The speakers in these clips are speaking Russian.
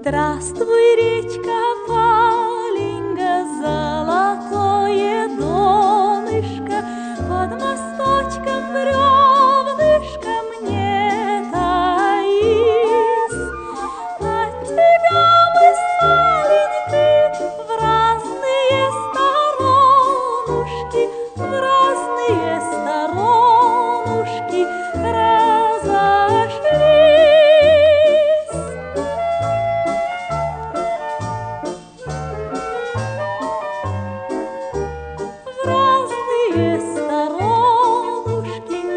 Здравствуй, речка Паленька, золотое донышко, под мосточком бревнышко мне таись. От тебя мы с Паленькой в разные сторонушки, в разные сторонушки разошлись. В разные сторонушки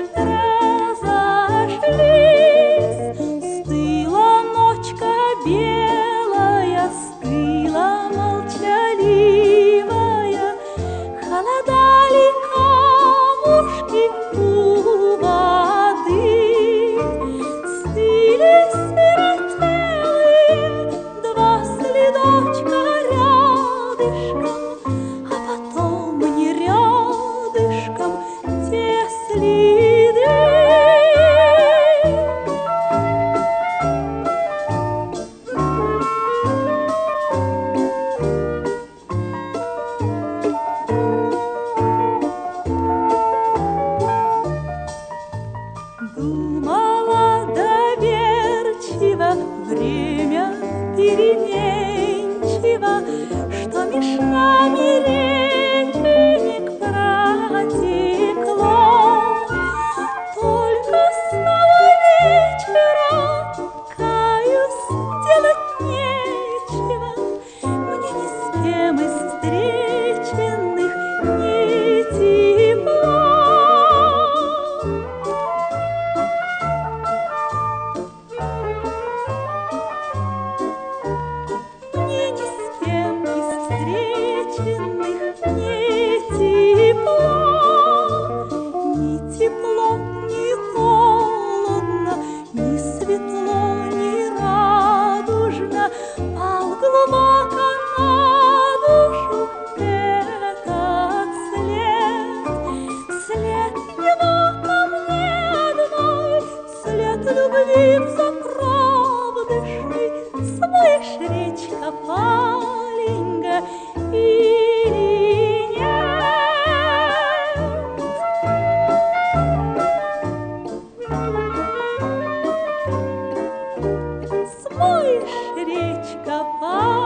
разошлись. Стыла ночка белая, стыла молчаливая, холодали камушки у воды. Стыли сиротелые два следочка рядышком, а потом не рядышком те следы. Думала доверчиво, время переменчиво, что меж нами реченек протекло. Только снова вечера, каюсь, делать нечего, мне ни с кем из встреченных не тепло. Мне ни с кем из встреченных не тепло. Ни тепло, ни холодно, ни светло, ни радужно, пал глубоко на душу этот след. След его ко мне одной, след любви взаправдышной. Смоешь, речка Паленька, или нет? Смоешь, речка Паленька,